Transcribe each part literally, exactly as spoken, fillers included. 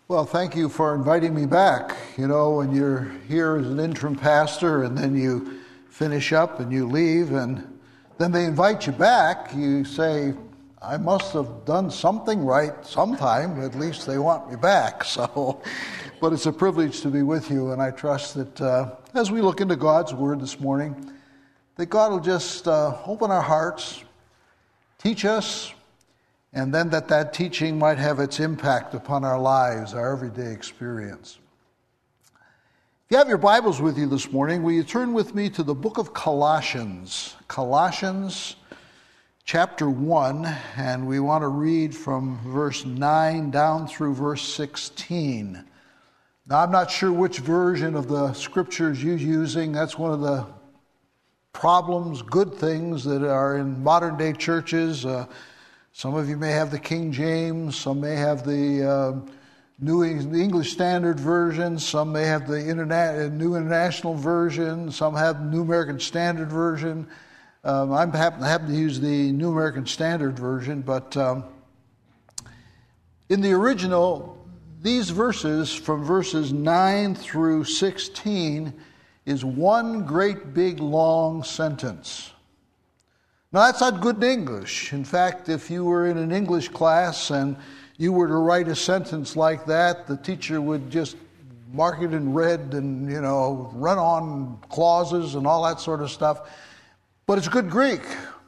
Well, thank you for inviting me back. You know, when you're here as an interim pastor and then you finish up and you leave and then they invite you back, you say, I must have done something right sometime. At least they want me back. So, but it's a privilege to be with you, and I trust that uh, as we look into God's Word this morning, that God will just uh, open our hearts, teach us, and then that that teaching might have its impact upon our lives, our everyday experience. If you have your Bibles with you this morning, will you turn with me to the book of Colossians, Colossians chapter one, and we want to read from verse nine down through verse sixteen. Now, I'm not sure which version of the scriptures you're using. That's one of the problems, good things that are in modern day churches. Uh, Some of you may have the King James, some may have the uh, New English Standard Version, some may have the Interna- New International Version, some have New American Standard Version. Um, I happen, happen to use the New American Standard Version, but um, in the original, these verses from verses nine through sixteen is one great big long sentence. Now, that's not good English. In fact, if you were in an English class and you were to write a sentence like that, the teacher would just mark it in red and, you know, run on clauses and all that sort of stuff. But it's good Greek.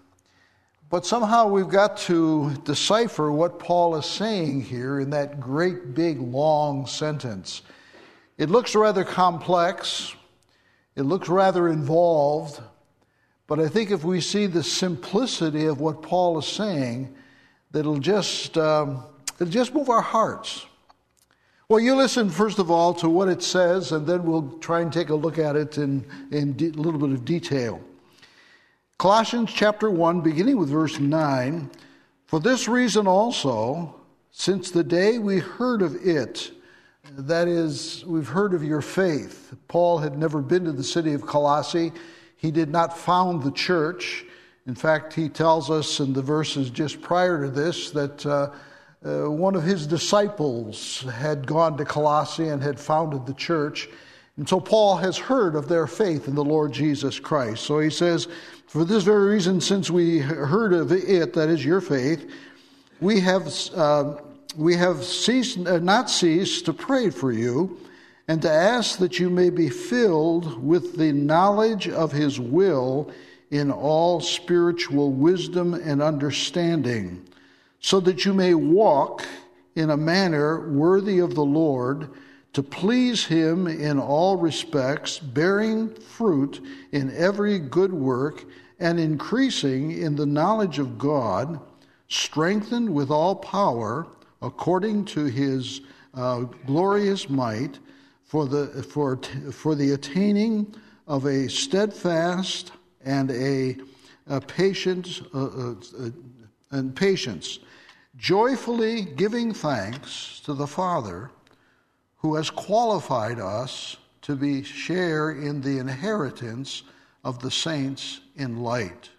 But somehow we've got to decipher what Paul is saying here in that great big long sentence. It looks rather complex. It looks rather involved. But I think if we see the simplicity of what Paul is saying, that it'll just um, it'll just move our hearts. Well, you listen first of all to what it says, and then we'll try and take a look at it in, in de- a little bit of detail. Colossians chapter one, beginning with verse nine, for this reason also, since the day we heard of it, that is, we've heard of your faith. Paul had never been to the city of Colossae. He did not found the church. In fact, he tells us in the verses just prior to this that uh, uh, one of his disciples had gone to Colossae and had founded the church. And so Paul has heard of their faith in the Lord Jesus Christ. So he says, for this very reason, since we heard of it, that is your faith, we have uh, we have ceased, uh, not ceased to pray for you, and to ask that you may be filled with the knowledge of his will in all spiritual wisdom and understanding, so that you may walk in a manner worthy of the Lord, to please him in all respects, bearing fruit in every good work, and increasing in the knowledge of God, strengthened with all power according to his uh, glorious might, for the for for the attaining of a steadfast and a, a patient uh, uh, uh, and patience, joyfully giving thanks to the Father, who has qualified us to be share in the inheritance of the saints in light.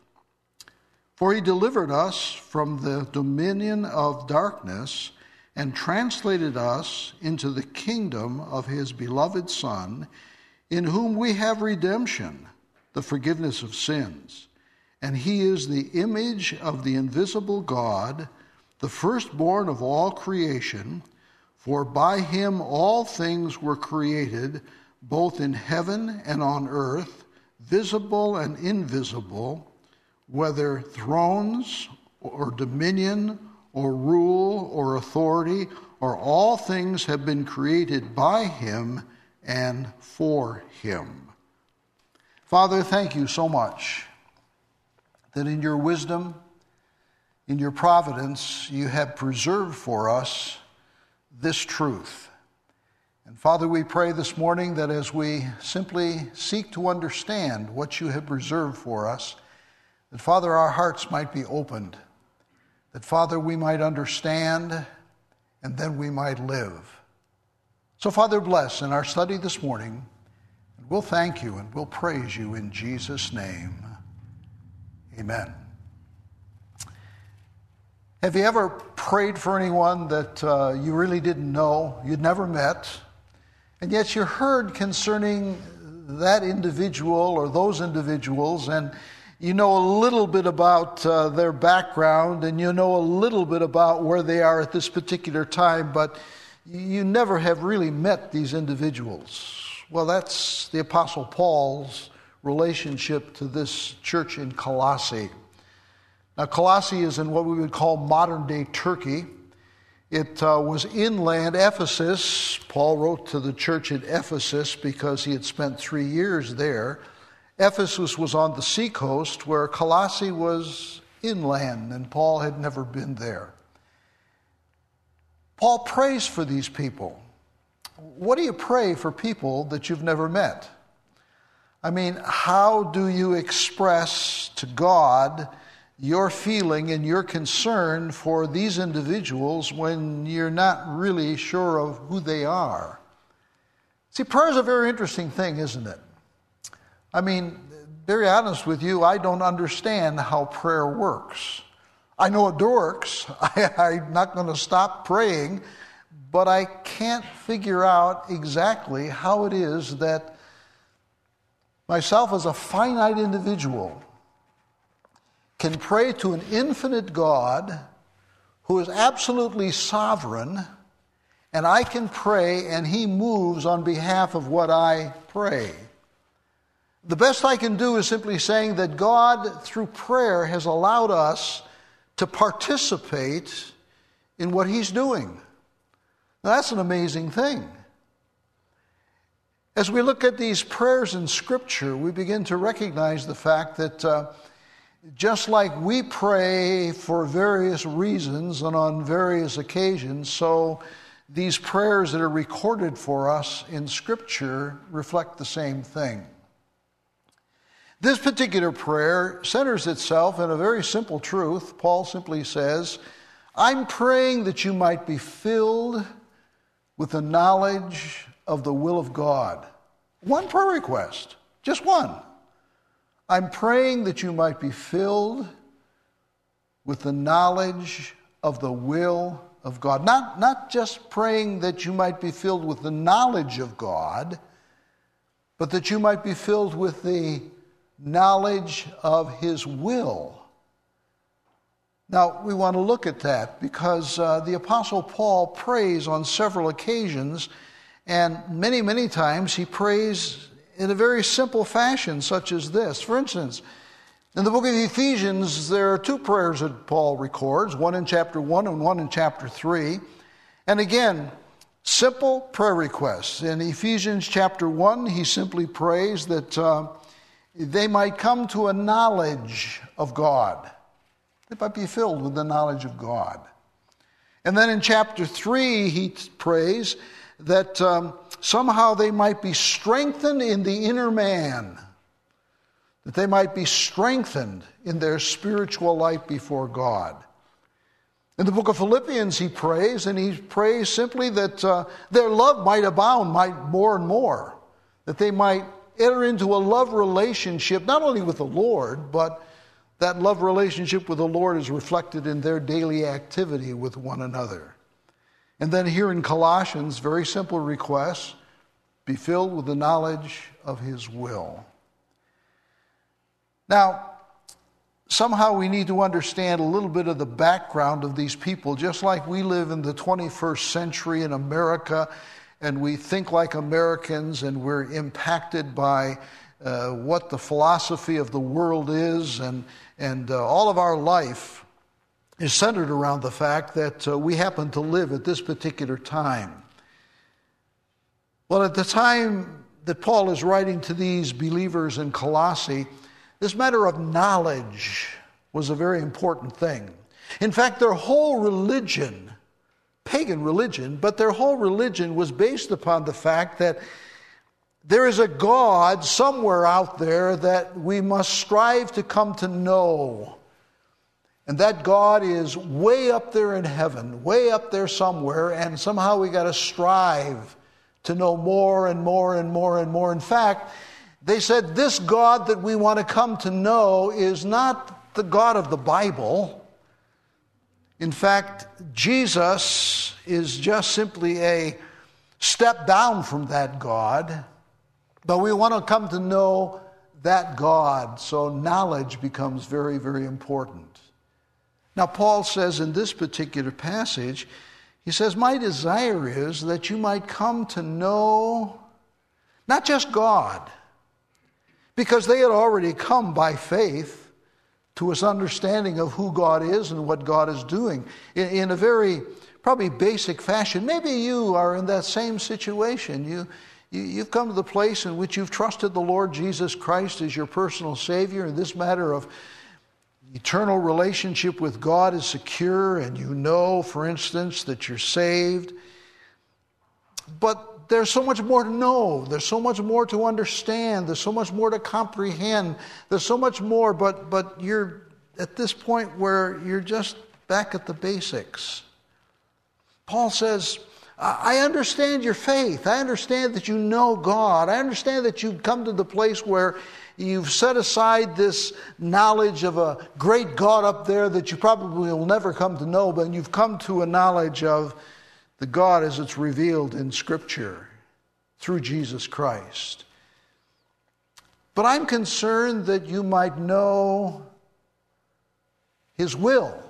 For he delivered us from the dominion of darkness and translated us into the kingdom of his beloved Son, in whom we have redemption, the forgiveness of sins. And he is the image of the invisible God, the firstborn of all creation, for by him all things were created, both in heaven and on earth, visible and invisible, whether thrones or dominion or rule or authority, or all things have been created by him and for him. Father, thank you so much that in your wisdom, in your providence, you have preserved for us this truth. And Father, we pray this morning that as we simply seek to understand what you have preserved for us, that Father, our hearts might be opened, that Father, we might understand, and then we might live. So Father, bless in our study this morning, and we'll thank you and we'll praise you in Jesus' name. Amen. Have you ever prayed for anyone that uh, you really didn't know, you'd never met, and yet you heard concerning that individual or those individuals, and you know a little bit about uh, their background, and you know a little bit about where they are at this particular time, but you never have really met these individuals? Well, that's the Apostle Paul's relationship to this church in Colossae. Now, Colossae is in what we would call modern-day Turkey. It uh, was inland Ephesus. Paul wrote to the church in Ephesus because he had spent three years there. Ephesus was on the seacoast, where Colossae was inland, and Paul had never been there. Paul prays for these people. What do you pray for people that you've never met? I mean, how do you express to God your feeling and your concern for these individuals when you're not really sure of who they are? See, prayer is a very interesting thing, isn't it? I mean, very honest with you, I don't understand how prayer works. I know it works. I, I'm not going to stop praying, but I can't figure out exactly how it is that myself as a finite individual can pray to an infinite God who is absolutely sovereign, and I can pray and he moves on behalf of what I pray. The best I can do is simply saying that God, through prayer, has allowed us to participate in what he's doing. Now, that's an amazing thing. As we look at these prayers in Scripture, we begin to recognize the fact that uh, just like we pray for various reasons and on various occasions, so these prayers that are recorded for us in Scripture reflect the same thing. This particular prayer centers itself in a very simple truth. Paul simply says, I'm praying that you might be filled with the knowledge of the will of God. One prayer request, just one. I'm praying that you might be filled with the knowledge of the will of God. Not, not just praying that you might be filled with the knowledge of God, but that you might be filled with the knowledge of his will. Now, we want to look at that because uh, the Apostle Paul prays on several occasions, and many, many times he prays in a very simple fashion, such as this. For instance, in the book of Ephesians, there are two prayers that Paul records, one in chapter one and one in chapter three. And again, simple prayer requests. In Ephesians chapter one, he simply prays that uh, they might come to a knowledge of God. They might be filled with the knowledge of God. And then in chapter three, he prays that um, somehow they might be strengthened in the inner man, that they might be strengthened in their spiritual life before God. In the book of Philippians, he prays, and he prays simply that uh, their love might abound might more and more, that they might enter into a love relationship, not only with the Lord, but that love relationship with the Lord is reflected in their daily activity with one another. And then here in Colossians, very simple request, be filled with the knowledge of his will. Now, somehow we need to understand a little bit of the background of these people. Just like we live in the twenty-first century in America, and we think like Americans, and we're impacted by uh, what the philosophy of the world is, and, and uh, all of our life is centered around the fact that uh, we happen to live at this particular time. Well, at the time that Paul is writing to these believers in Colossae, this matter of knowledge was a very important thing. In fact, their whole religion, pagan religion, but their whole religion was based upon the fact that there is a God somewhere out there that we must strive to come to know. And that God is way up there in heaven, way up there somewhere, and somehow we got to strive to know more and more and more and more. In fact, they said this God that we want to come to know is not the God of the Bible. In fact, Jesus is just simply a step down from that God, but we want to come to know that God, so knowledge becomes very, very important. Now, Paul says in this particular passage, he says, my desire is that you might come to know not just God, because they had already come by faith to his understanding of who God is and what God is doing in, in a very probably basic fashion. Maybe you are in that same situation. You, you, you've come to the place in which you've trusted the Lord Jesus Christ as your personal Savior, and this matter of eternal relationship with God is secure, and you know, for instance, that you're saved. But there's so much more to know. There's so much more to understand. There's so much more to comprehend. There's so much more, but but you're at this point where you're just back at the basics. Paul says, I understand your faith. I understand that you know God. I understand that you've come to the place where you've set aside this knowledge of a great God up there that you probably will never come to know, but you've come to a knowledge of the God as it's revealed in Scripture through Jesus Christ. But I'm concerned that you might know his will.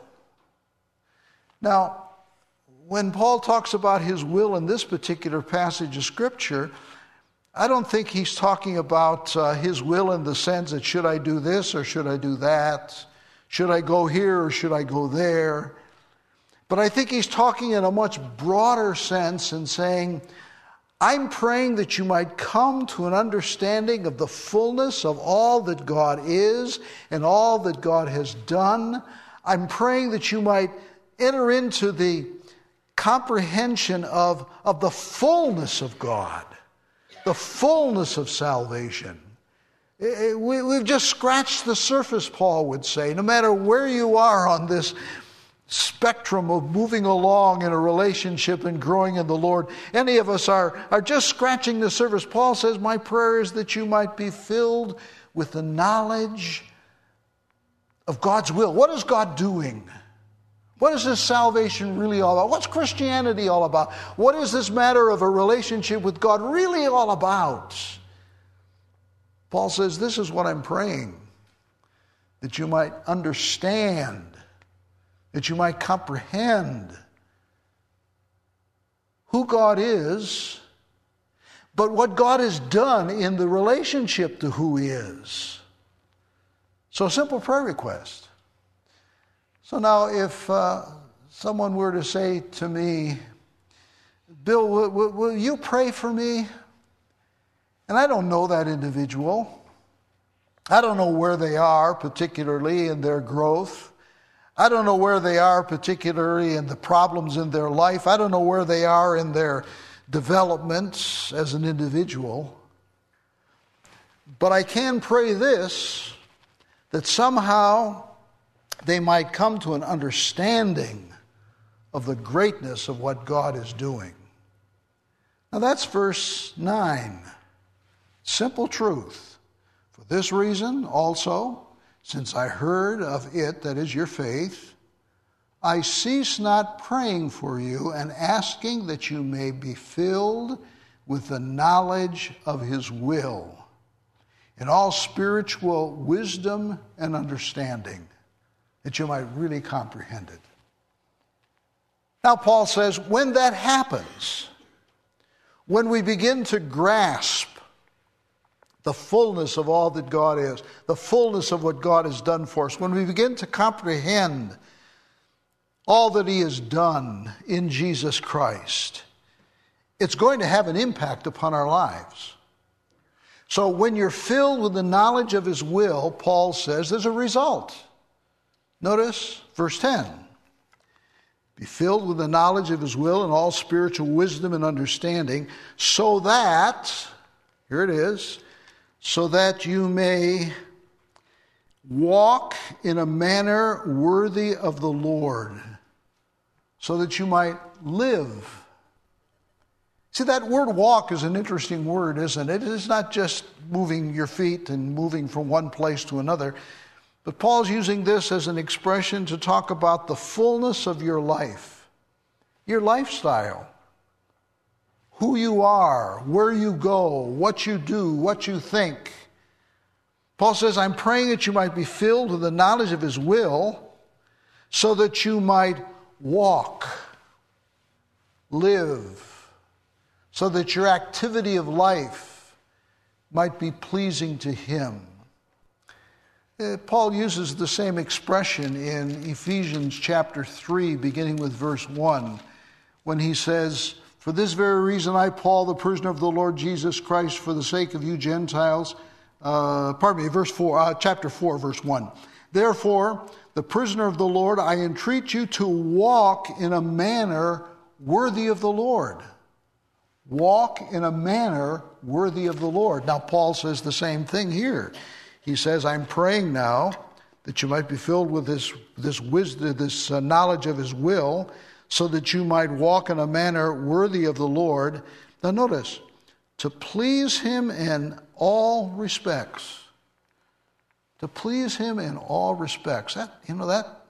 Now, when Paul talks about his will in this particular passage of Scripture, I don't think he's talking about uh, his will in the sense that should I do this or should I do that? Should I go here or should I go there? But I think he's talking in a much broader sense and saying, I'm praying that you might come to an understanding of the fullness of all that God is and all that God has done. I'm praying that you might enter into the comprehension of, of the fullness of God, the fullness of salvation. We, we've just scratched the surface, Paul would say. No matter where you are on this spectrum of moving along in a relationship and growing in the Lord, any of us are, are just scratching the surface. Paul says, my prayer is that you might be filled with the knowledge of God's will. What is God doing? What is this salvation really all about? What's Christianity all about? What is this matter of a relationship with God really all about? Paul says, this is what I'm praying, that you might understand, that you might comprehend who God is, but what God has done in the relationship to who he is. So a simple prayer request. So now if uh, someone were to say to me, Bill, will, will, will you pray for me? And I don't know that individual. I don't know where they are, particularly in their growth. I don't know where they are, particularly in the problems in their life. I don't know where they are in their developments as an individual. But I can pray this, that somehow they might come to an understanding of the greatness of what God is doing. Now that's verse nine. Simple truth. For this reason also, since I heard of it, that is your faith, I cease not praying for you and asking that you may be filled with the knowledge of his will, in all spiritual wisdom and understanding, that you might really comprehend it. Now Paul says, when that happens, when we begin to grasp the fullness of all that God is, the fullness of what God has done for us, when we begin to comprehend all that he has done in Jesus Christ, it's going to have an impact upon our lives. So when you're filled with the knowledge of his will, Paul says, there's a result. Notice verse ten. Be filled with the knowledge of his will and all spiritual wisdom and understanding, so that, here it is, so that you may walk in a manner worthy of the Lord, so that you might live. See, that word walk is an interesting word, isn't it? It is not just moving your feet and moving from one place to another. But Paul's using this as an expression to talk about the fullness of your life, your lifestyle, who you are, where you go, what you do, what you think. Paul says, I'm praying that you might be filled with the knowledge of his will, so that you might walk, live, so that your activity of life might be pleasing to him. Uh, Paul uses the same expression in Ephesians chapter three, beginning with verse one, when he says, for this very reason I, Paul, the prisoner of the Lord Jesus Christ, for the sake of you Gentiles, uh, pardon me, verse four, uh, chapter four, verse one. Therefore, the prisoner of the Lord, I entreat you to walk in a manner worthy of the Lord. Walk in a manner worthy of the Lord. Now, Paul says the same thing here. He says, I'm praying now that you might be filled with this, this wisdom, this uh, knowledge of his will, so that you might walk in a manner worthy of the Lord. Now, notice, to please him in all respects. To please him in all respects. That, you know, that,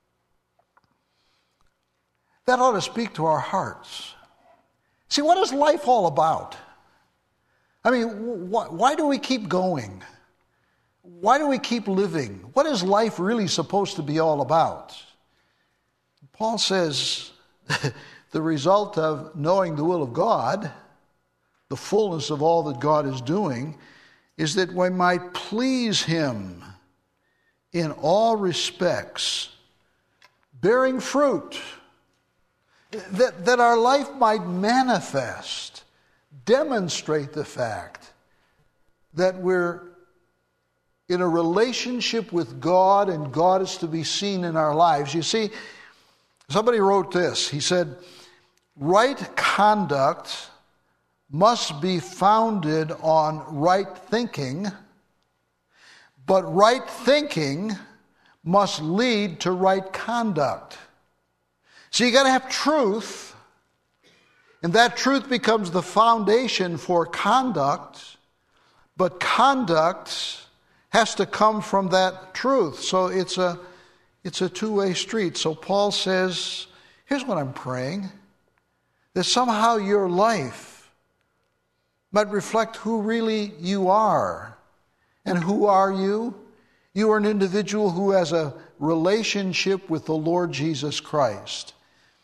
that ought to speak to our hearts. See, what is life all about? I mean, wh- why do we keep going? Why do we keep living? What is life really supposed to be all about? Paul says the result of knowing the will of God, the fullness of all that God is doing, is that we might please him in all respects, bearing fruit, that, that our life might manifest, demonstrate the fact that we're in a relationship with God and God is to be seen in our lives. You see, somebody wrote this. He said, right conduct must be founded on right thinking, but right thinking must lead to right conduct. So you got to have truth, and that truth becomes the foundation for conduct, but conduct has to come from that truth. So it's a it's a two-way street. So Paul says, here's what I'm praying, that somehow your life might reflect who really you are. And who are you? You are an individual who has a relationship with the Lord Jesus Christ.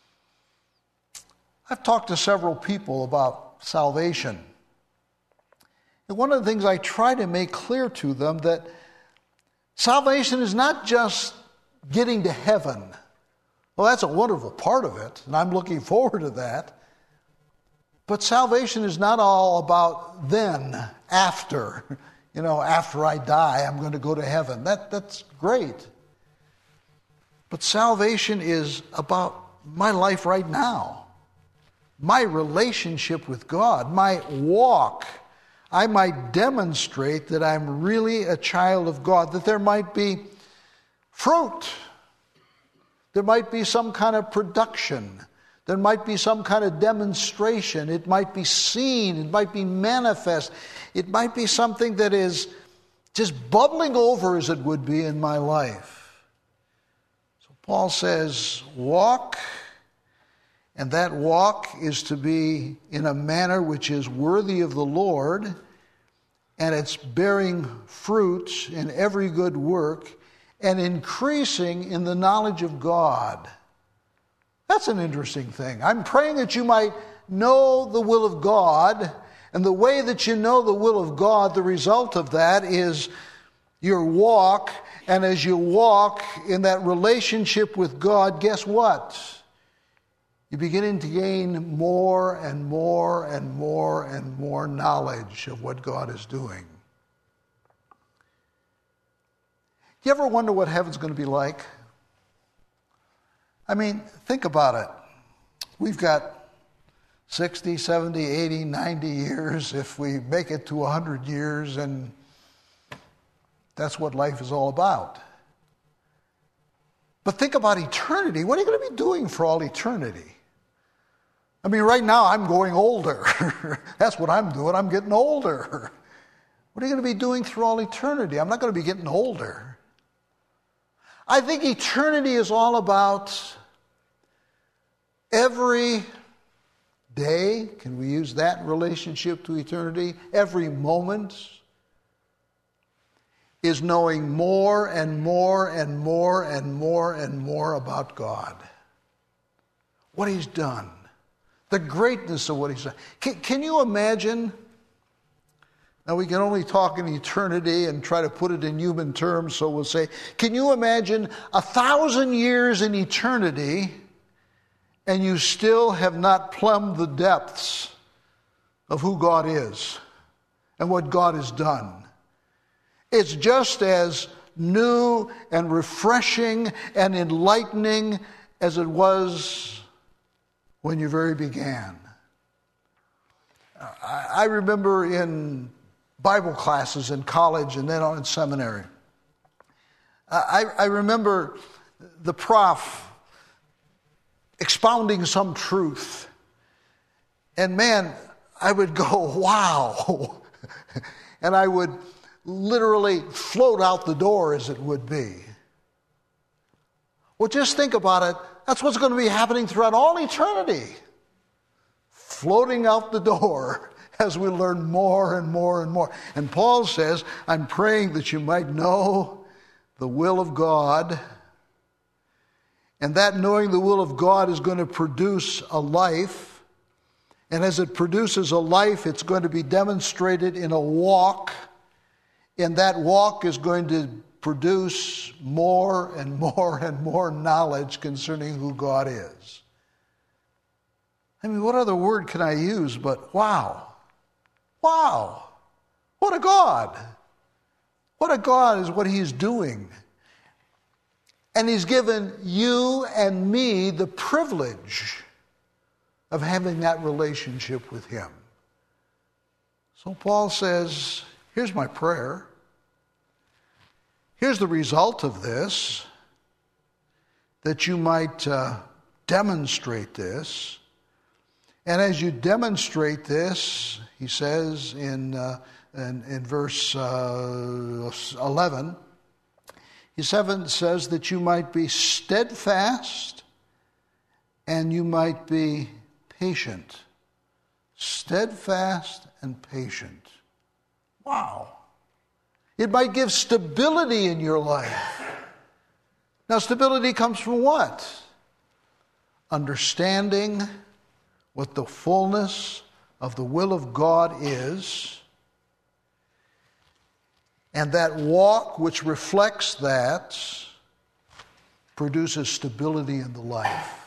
I've talked to several people about salvation. And one of the things I try to make clear to them that salvation is not just getting to heaven. Well, that's a wonderful part of it, and I'm looking forward to that. But salvation is not all about then, after. You know, after I die, I'm going to go to heaven. That, that's great. But salvation is about my life right now. My relationship with God, my walk. I might demonstrate that I'm really a child of God, that there might be fruit. There might be some kind of production. There might be some kind of demonstration. It might be seen. It might be manifest. It might be something that is just bubbling over as it would be in my life. So Paul says, walk, and that walk is to be in a manner which is worthy of the Lord, and it's bearing fruit in every good work and increasing in the knowledge of God. That's an interesting thing. I'm praying that you might know the will of God, and the way that you know the will of God, the result of that is your walk, and as you walk in that relationship with God, guess what? You're beginning to gain more and more and more and more knowledge of what God is doing. You ever wonder what heaven's going to be like? I mean, think about it. We've got sixty, seventy, eighty, ninety years, if we make it to one hundred years, and that's what life is all about. But think about eternity. What are you going to be doing for all eternity? I mean, right now I'm going older. That's what I'm doing. I'm getting older. What are you going to be doing through all eternity? I'm not going to be getting older. I think eternity is all about every day. Can we use that in relationship to eternity? Every moment is knowing more and more and more and more and more about God. What He's done. The greatness of what He's done. Can, can you imagine? Now we can only talk in eternity and try to put it in human terms, so we'll say, can you imagine a thousand years in eternity and you still have not plumbed the depths of who God is and what God has done? It's just as new and refreshing and enlightening as it was when you very began. I remember in Bible classes in college and then on in seminary, I, I remember the prof expounding some truth. And man, I would go, wow. And I would literally float out the door, as it would be. Well, just think about it. That's what's going to be happening throughout all eternity. Floating out the door as we learn more and more and more. And Paul says, I'm praying that you might know the will of God. And that knowing the will of God is going to produce a life. And as it produces a life, it's going to be demonstrated in a walk. And that walk is going to produce more and more and more knowledge concerning who God is. I mean, what other word can I use but wow? Wow! What a God! What a God is what He's doing. And He's given you and me the privilege of having that relationship with Him. So Paul says, here's my prayer. Here's the result of this, that you might uh, demonstrate this. And as you demonstrate this, he says in, uh, in, in verse uh, eleven, he says that you might be steadfast and you might be patient. Steadfast and patient. Wow. It might give stability in your life. Now, stability comes from what? Understanding what the fullness of the will of God is, and that walk which reflects that produces stability in the life.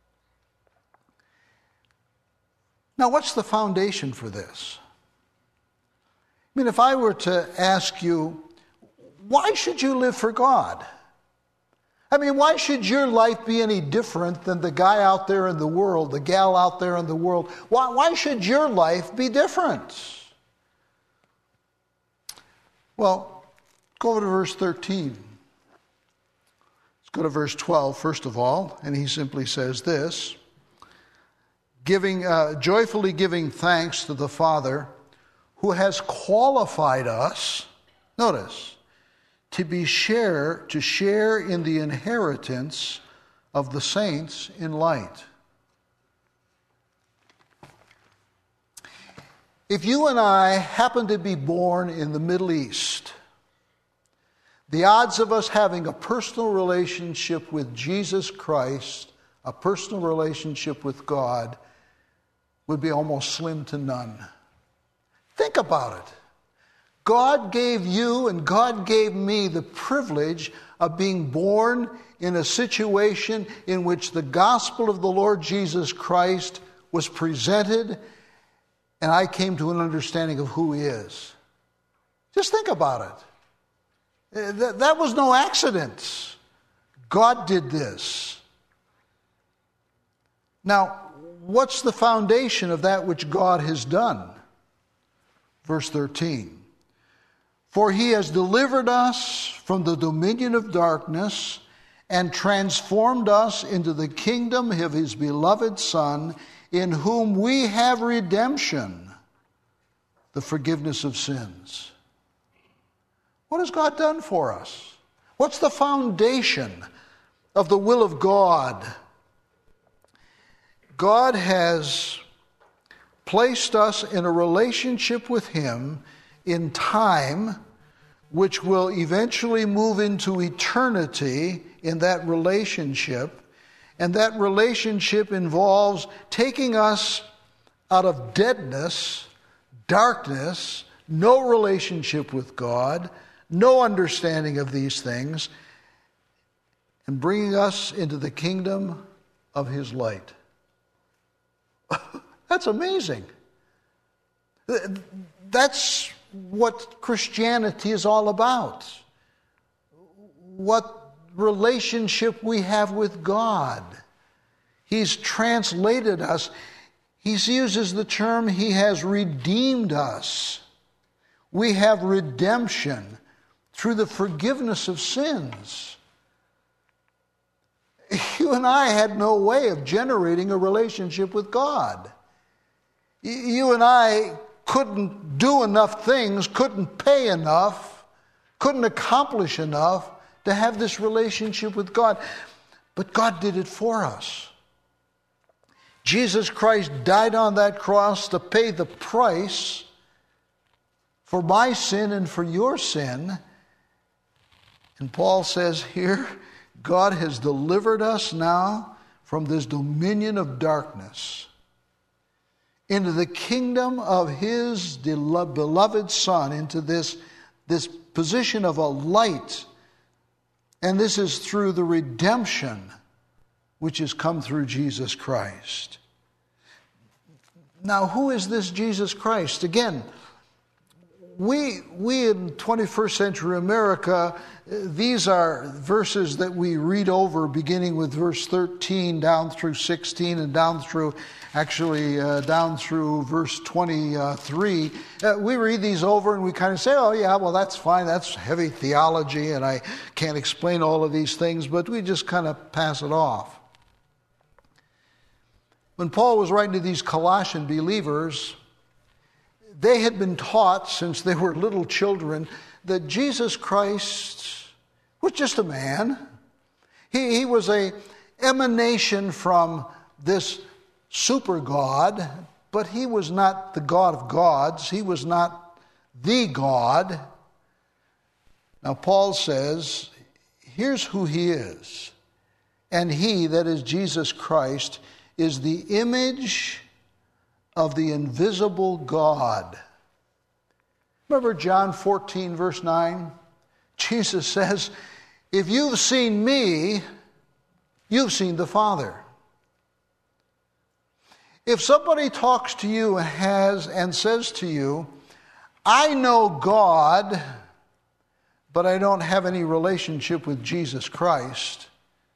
Now, what's the foundation for this? I mean, if I were to ask you, why should you live for God? I mean, why should your life be any different than the guy out there in the world, the gal out there in the world? Why, why should your life be different? Well, go over to verse thirteen. Let's go to verse twelve, first of all, and he simply says this, giving, uh, joyfully giving thanks to the Father who has qualified us, notice, to be share, to share in the inheritance of the saints in light. If you and I happen to be born in the Middle East, the odds of us having a personal relationship with Jesus Christ, a personal relationship with God, would be almost slim to none. Think about it. God gave you and God gave me the privilege of being born in a situation in which the gospel of the Lord Jesus Christ was presented, and I came to an understanding of who He is. Just think about it. That, that was no accident. God did this. Now, what's the foundation of that which God has done? Verse thirteen. For He has delivered us from the dominion of darkness and transformed us into the kingdom of His beloved Son, in whom we have redemption, the forgiveness of sins. What has God done for us? What's the foundation of the will of God? God has placed us in a relationship with Him in time, which will eventually move into eternity in that relationship. And that relationship involves taking us out of deadness, darkness, no relationship with God, no understanding of these things, and bringing us into the kingdom of His light. That's amazing. That's what Christianity is all about. What relationship we have with God. He's translated us. He uses the term, He has redeemed us. We have redemption through the forgiveness of sins. You and I had no way of generating a relationship with God. You and I couldn't do enough things, couldn't pay enough, couldn't accomplish enough to have this relationship with God. But God did it for us. Jesus Christ died on that cross to pay the price for my sin and for your sin. And Paul says here, God has delivered us now from this dominion of darkness into the kingdom of His beloved Son, into this, this position of a light. And this is through the redemption which has come through Jesus Christ. Now, who is this Jesus Christ? Again, we, we in twenty-first century America, these are verses that we read over beginning with verse thirteen down through sixteen and down through, actually uh, down through verse twenty-three. Uh, we read these over and we kind of say, oh yeah, well that's fine, that's heavy theology and I can't explain all of these things, but we just kind of pass it off. When Paul was writing to these Colossian believers, they had been taught since they were little children that Jesus Christ was just a man. He, he was an emanation from this super God, but He was not the God of gods. He was not the God. Now Paul says, here's who He is. And He, that is Jesus Christ, is the image of the invisible God. Remember John fourteen, verse nine? Jesus says, if you've seen me, you've seen the Father. If somebody talks to you and has and says to you, I know God, but I don't have any relationship with Jesus Christ,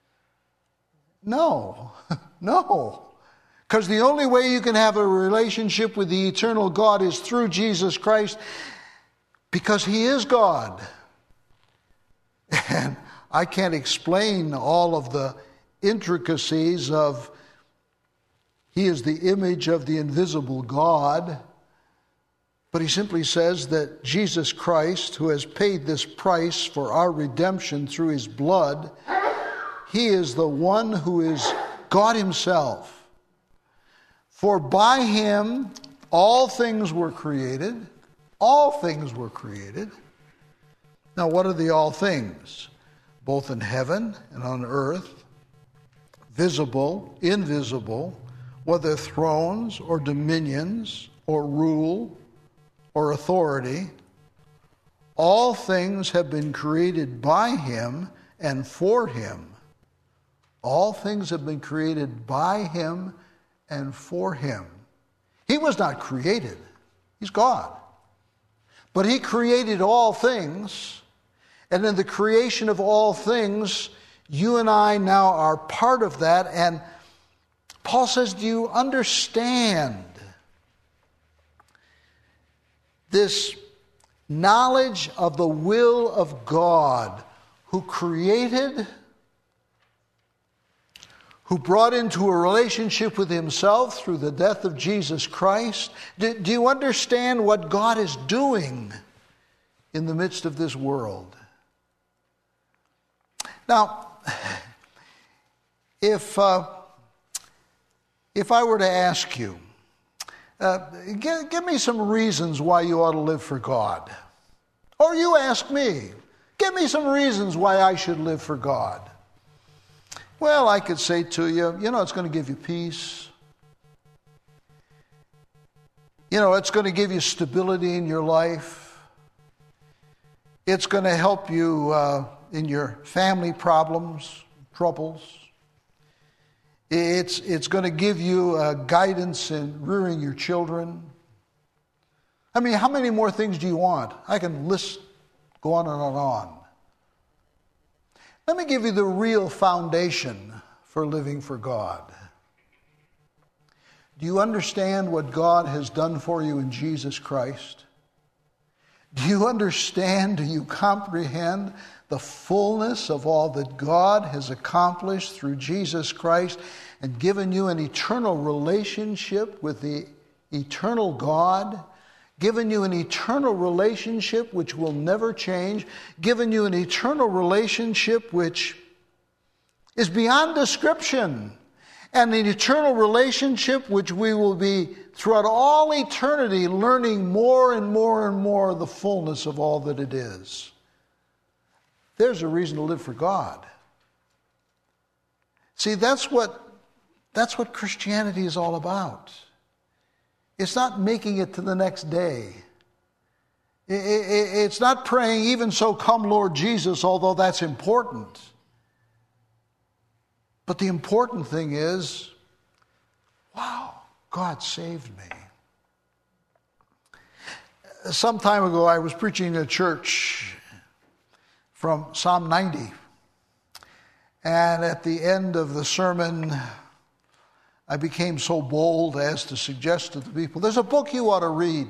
no, no. Because the only way you can have a relationship with the eternal God is through Jesus Christ, because He is God. And I can't explain all of the intricacies of He is the image of the invisible God, but He simply says that Jesus Christ, who has paid this price for our redemption through His blood, He is the one who is God Himself. For by Him all things were created. All things were created. Now what are the all things? Both in heaven and on earth, visible, invisible, whether thrones or dominions or rule or authority. All things have been created by Him and for Him. All things have been created by Him and for Him. He was not created. He's God. But He created all things. And in the creation of all things, you and I now are part of that. And Paul says, do you understand this knowledge of the will of God, who created, who brought into a relationship with Himself through the death of Jesus Christ? Do, do you understand what God is doing in the midst of this world? Now, if uh, if I were to ask you, uh, give, give me some reasons why you ought to live for God, or you ask me, give me some reasons why I should live for God. Well, I could say to you, you know, it's going to give you peace. You know, it's going to give you stability in your life. It's going to help you uh, in your family problems, troubles. It's, it's going to give you uh, guidance in rearing your children. I mean, how many more things do you want? I can list, go on and on and on. Let me give you the real foundation for living for God. Do you understand what God has done for you in Jesus Christ? Do you understand, do you comprehend the fullness of all that God has accomplished through Jesus Christ and given you an eternal relationship with the eternal God? Given you an eternal relationship which will never change, given you an eternal relationship which is beyond description, and an eternal relationship which we will be throughout all eternity learning more and more and more of the fullness of all that it is. There's a reason to live for God. See, that's what, that's what Christianity is all about. It's not making it to the next day. It's not praying, even so come Lord Jesus, although that's important. But the important thing is, wow, God saved me. Some time ago, I was preaching in a church from Psalm ninety. And at the end of the sermon, I became so bold as to suggest to the people, there's a book you ought to read.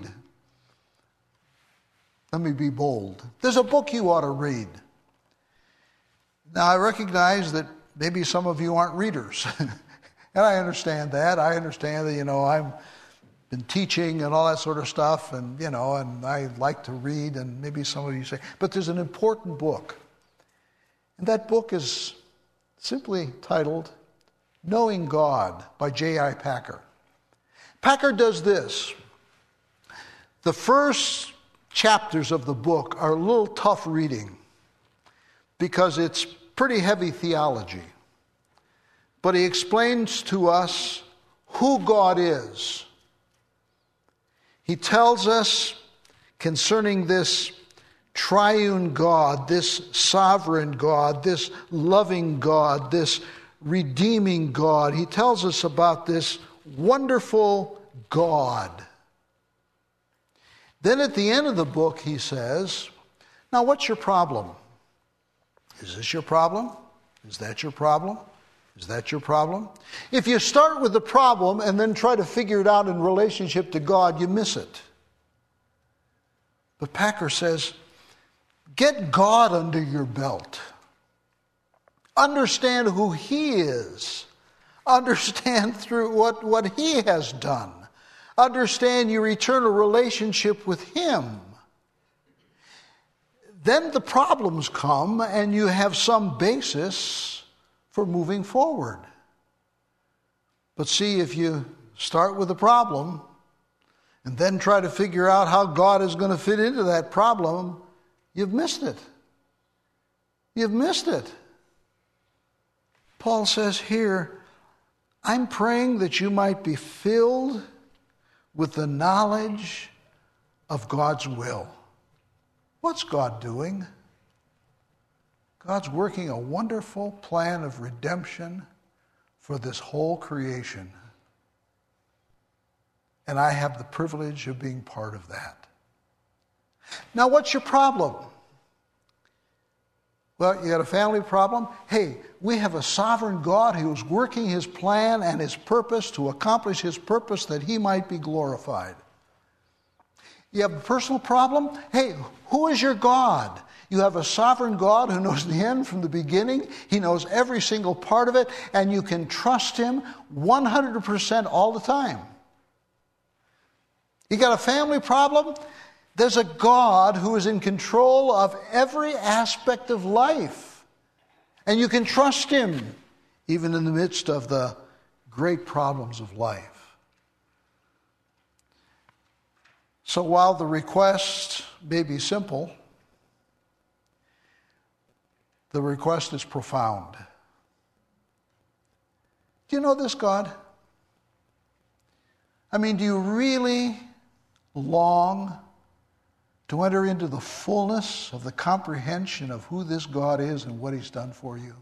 Let me be bold. There's a book you ought to read. Now, I recognize that maybe some of you aren't readers. And I understand that. I understand that, you know, I've been teaching and all that sort of stuff, and, you know, and I like to read, and maybe some of you say, but there's an important book. And that book is simply titled Knowing God by J I Packer. Packer does this. The first chapters of the book are a little tough reading because it's pretty heavy theology. But he explains to us who God is. He tells us concerning this triune God, this sovereign God, this loving God, this redeeming God. He tells us about this wonderful God. Then at the end of the book, he says, now what's your problem? Is this your problem? Is that your problem? Is that your problem? If you start with the problem and then try to figure it out in relationship to God, you miss it. But Packer says, get God under your belt. Understand who He is. Understand through what, what He has done. Understand your eternal relationship with Him. Then the problems come and you have some basis for moving forward. But see, if you start with a problem and then try to figure out how God is going to fit into that problem, you've missed it. You've missed it. Paul says here, I'm praying that you might be filled with the knowledge of God's will. What's God doing? God's working a wonderful plan of redemption for this whole creation. And I have the privilege of being part of that. Now, what's your problem? Well, you got a family problem? Hey, we have a sovereign God who is working His plan and His purpose to accomplish His purpose that He might be glorified. You have a personal problem? Hey, who is your God? You have a sovereign God who knows the end from the beginning. He knows every single part of it, and you can trust Him one hundred percent all the time. You got a family problem? There's a God who is in control of every aspect of life. And you can trust him even in the midst of the great problems of life. So while the request may be simple, the request is profound. Do you know this God? I mean, do you really long to enter into the fullness of the comprehension of who this God is and what he's done for you?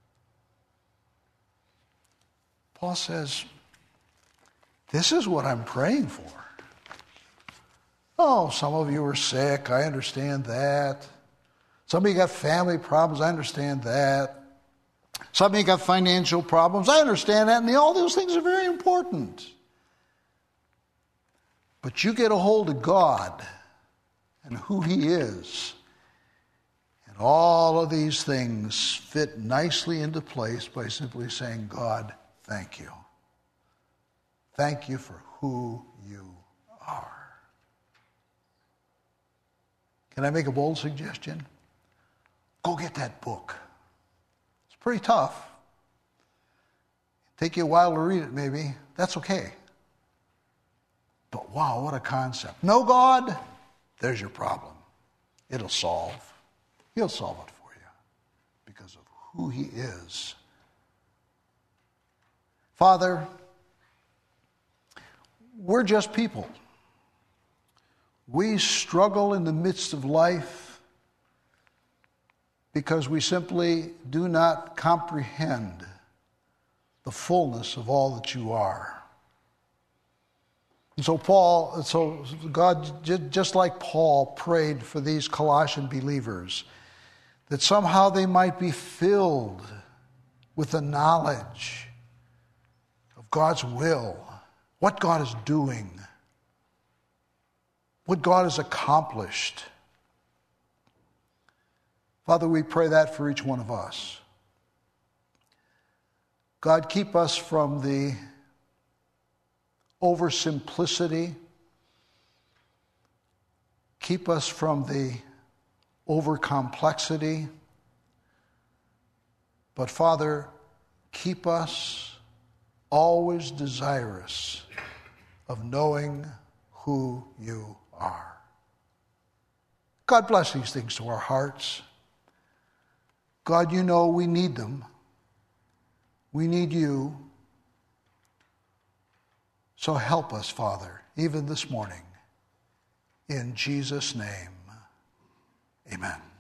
Paul says, this is what I'm praying for. Oh, some of you are sick. I understand that. Some of you got family problems. I understand that. Some of you got financial problems. I understand that. And all those things are very important. But you get a hold of God and who he is, and all of these things fit nicely into place by simply saying, God, thank you. Thank you for who you are. Can I make a bold suggestion? Go get that book. It's pretty tough. Take you a while to read it, maybe. That's okay. But wow, what a concept. No God, there's your problem. It'll solve. He'll solve it for you because of who he is. Father, we're just people. We struggle in the midst of life because we simply do not comprehend the fullness of all that you are. And so Paul, so God, just like Paul prayed for these Colossian believers, that somehow they might be filled with the knowledge of God's will, what God is doing, what God has accomplished. Father, we pray that for each one of us. God, keep us from the oversimplicity. Keep us from the overcomplexity. But Father, keep us always desirous of knowing who you are. God, bless these things to our hearts. God, you know we need them. We need you. So help us, Father, even this morning. In Jesus' name, amen.